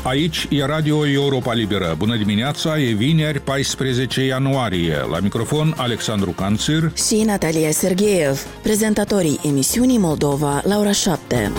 Aici e Radio Europa Liberă. Bună dimineața, e vineri, 14 ianuarie. La microfon, Alexandru Canțir și Natalia Sergeev, prezentatorii emisiunii Moldova la ora 7.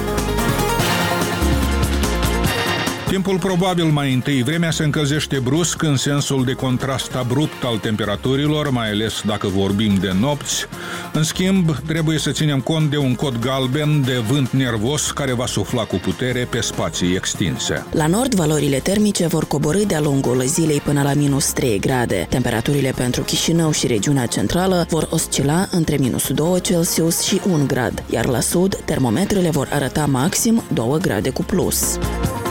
Timpul probabil mai întâi. Vremea se încălzește brusc în sensul de contrast abrupt al temperaturilor, mai ales dacă vorbim de nopți. În schimb, trebuie să ținem cont de un cod galben de vânt nervos care va sufla cu putere pe spații extinse. La nord, valorile termice vor coborî de-a lungul zilei până la minus 3 grade. Temperaturile pentru Chișinău și regiunea centrală vor oscila între minus 2 Celsius și 1 grad, iar la sud, termometrele vor arăta maxim 2 grade cu plus.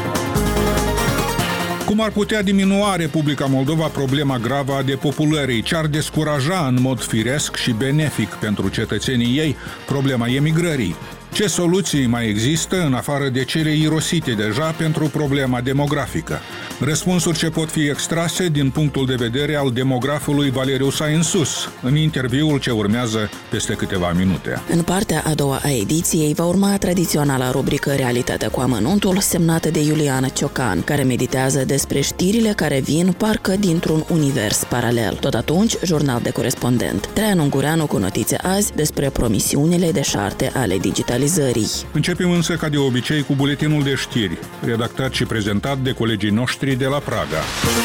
Cum ar putea diminua Republica Moldova problema gravă a depopulării? Ce ar descuraja în mod firesc și benefic pentru cetățenii ei problema emigrării? Ce soluții mai există în afară de cele irosite deja pentru problema demografică? Răspunsuri ce pot fi extrase din punctul de vedere al demografului Valeriu Sainsus în interviul ce urmează peste câteva minute. În partea a doua a ediției va urma tradiționala rubrică Realitatea cu amănuntul, semnată de Iuliana Ciocan, care meditează despre știrile care vin parcă dintr-un univers paralel. Tot atunci, jurnal de corespondent. Traian Ungureanu cu notițe azi despre promisiunile deșarte ale digitalizării. Începem însă, ca de obicei, cu buletinul de știri, redactat și prezentat de colegii noștri de la Praga.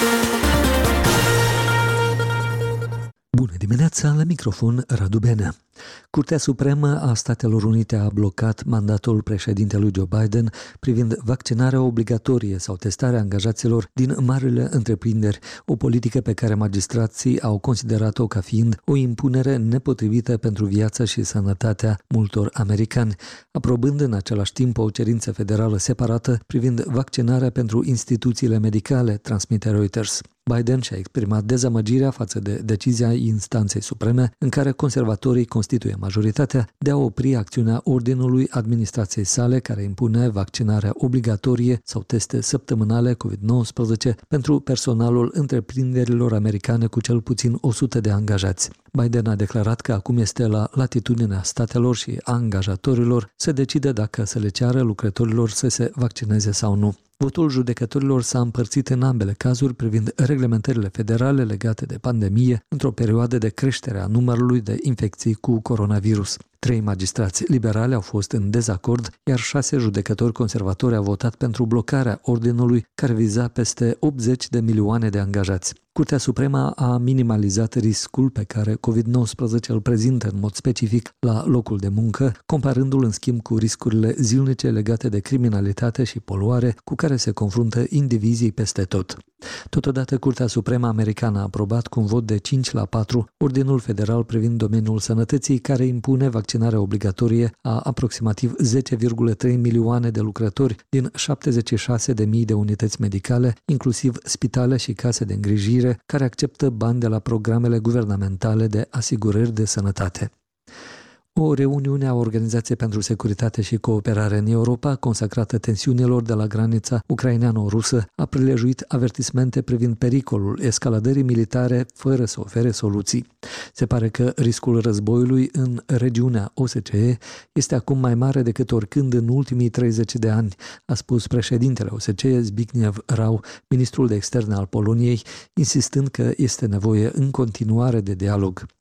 Bună dimineața, la microfon Radu Benea. Curtea Supremă a Statelor Unite a blocat mandatul președintelui Joe Biden privind vaccinarea obligatorie sau testarea angajaților din marile întreprinderi, o politică pe care magistrații au considerat-o ca fiind o impunere nepotrivită pentru viața și sănătatea multor americani, aprobând în același timp o cerință federală separată privind vaccinarea pentru instituțiile medicale, transmite Reuters. Biden și-a exprimat dezamăgirea față de decizia instanței supreme în care conservatorii constituie majoritatea de a opri acțiunea ordinului administrației sale care impune vaccinarea obligatorie sau teste săptămânale COVID-19 pentru personalul întreprinderilor americane cu cel puțin 100 de angajați. Biden a declarat că acum este la latitudinea statelor și a angajatorilor să decide dacă să le ceară lucrătorilor să se vaccineze sau nu. Votul judecătorilor s-a împărțit în ambele cazuri privind reglementările federale legate de pandemie într-o perioadă de creștere a numărului de infecții cu coronavirus. 3 magistrați liberali au fost în dezacord, iar 6 judecători conservatori au votat pentru blocarea ordinului care viza peste 80 de milioane de angajați. Curtea Supremă a minimalizat riscul pe care COVID-19 îl prezintă în mod specific la locul de muncă, comparându-l în schimb cu riscurile zilnice legate de criminalitate și poluare cu care se confruntă indivizii peste tot. Totodată, Curtea Supremă Americană a aprobat cu un vot de 5-4 ordinul federal privind domeniul sănătății care impune vaccinarea obligatorie a aproximativ 10,3 milioane de lucrători din 76.000 de unități medicale, inclusiv spitale și case de îngrijire, care acceptă bani de la programele guvernamentale de asigurări de sănătate. O reuniune a Organizației pentru Securitate și Cooperare în Europa, consacrată tensiunilor de la granița ucraineano-rusă, a prilejuit avertismente privind pericolul escaladării militare fără să ofere soluții. Se pare că riscul războiului în regiunea OSCE este acum mai mare decât oricând în ultimii 30 de ani, a spus președintele OSCE Zbigniew Rau, ministrul de externe al Poloniei, insistând că este nevoie în continuare de dialog.